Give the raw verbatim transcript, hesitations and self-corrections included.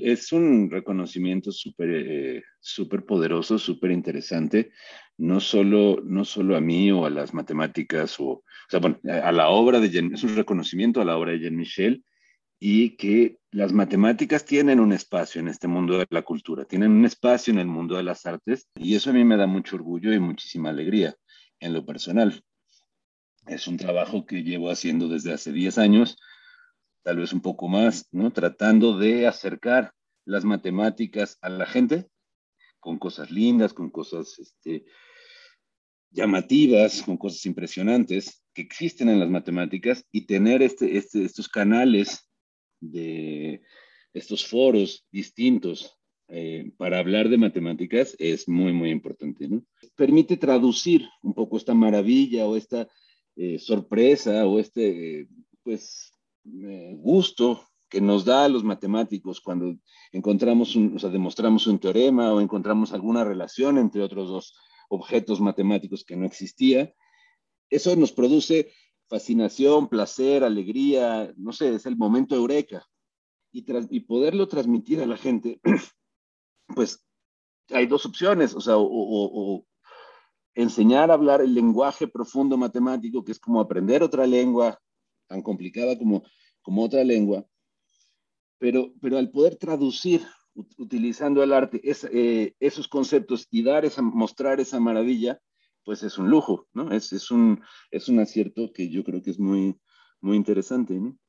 es un reconocimiento súper eh, súper poderoso, súper interesante, no solo, no solo a mí o a las matemáticas, o, o sea, bueno, a la obra de Jean, es un reconocimiento a la obra de Jean Michel y que las matemáticas tienen un espacio en este mundo de la cultura, tienen un espacio en el mundo de las artes y eso a mí me da mucho orgullo y muchísima alegría en lo personal. Es un trabajo que llevo haciendo desde hace diez años, tal vez un poco más, ¿no? Tratando de acercar las matemáticas a la gente con cosas lindas, con cosas este, llamativas, con cosas impresionantes que existen en las matemáticas y tener este, este, estos canales de estos foros distintos eh, para hablar de matemáticas es muy, muy importante, ¿no? Permite traducir un poco esta maravilla o esta eh, sorpresa o este, eh, pues, eh, gusto que nos da a los matemáticos cuando encontramos, un, o sea, demostramos un teorema o encontramos alguna relación entre otros dos objetos matemáticos que no existía. Eso nos produce fascinación, placer, alegría, no sé, es el momento eureka. Y, tras, y poderlo transmitir a la gente, pues hay dos opciones, o sea, o, o, o enseñar a hablar el lenguaje profundo matemático, que es como aprender otra lengua, tan complicada como, como otra lengua, pero, pero al poder traducir utilizando el arte es, eh, esos conceptos y dar esa, mostrar esa maravilla, pues es un lujo, ¿no? Es, es, un, es un acierto que yo creo que es muy, muy interesante, ¿no?